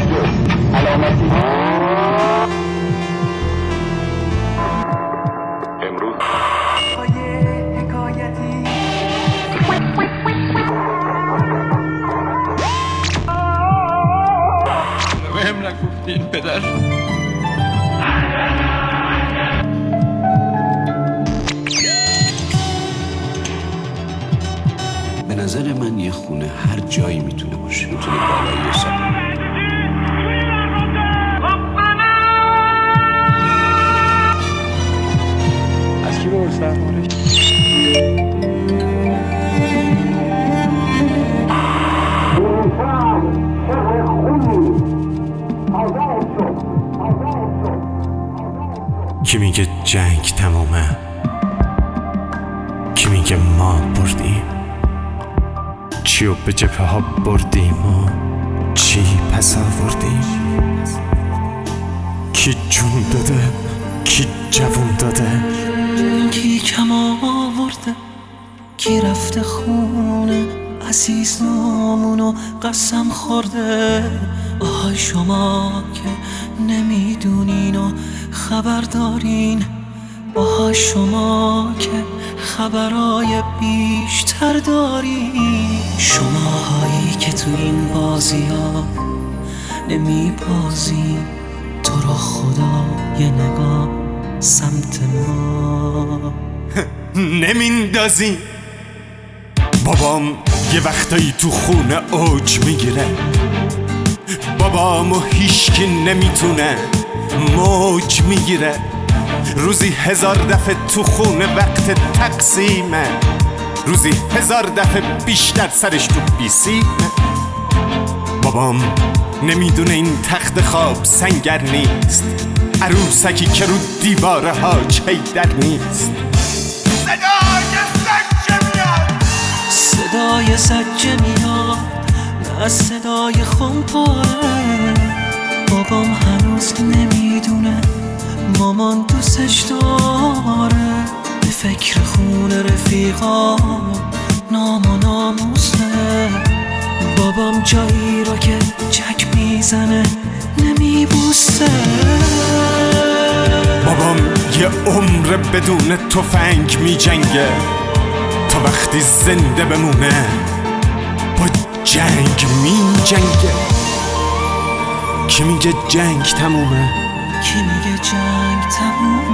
علامتی امروز حکایتی بهم نگفتین پدر. به نظر من یه خونه هر جایی میتونه باشه، میتونه بالای سر. از کی بپرسم آرش؟ کی میگه جنگ تمومه؟ کی میگه ما بردیم؟ چیو به جبهه ها بردیم و چی پس آوردیم؟ کی جون داده؟ کی جوون داده؟ کی کم آورده؟ کی رفته خونه عزیز نامونو قسم خورده؟ آهای شما که نمیدونین و خبر دارین، آهای شما که خبرای بیشتر دارین، شماهایی که تو این بازی ها نمی بازین، تو رو خدا یه نگاه سمت ما نمیندازی. بابام یه وقتایی تو خونه اوج میگیره، بابامو هیچکی نمیتونه موج میگیره. روزی 1000 دفعه تو خونه وقت تقسیمه، روزی 1000 دفعه بیشتر سرش تو بیسیمه. بابام نمیدونه این تخت خواب سنگر نیست، عروسکی که رو دیواره ها چیدر نیست. صدای زجه میاد، نه صدای خمپاره. بابام هنوز نمیدونه مامان دوستش داره، به فکر خونه رفیقا نام و ناموسه. بابام جایی رو که چک میزنه نمیبوسه. بابام یه عمر بدون تفنگ میجنگه تا وقتی زنده بمونه با جنگ میجنگه. کی میگه جنگ تمومه؟ کی میگه جنگ تمومه؟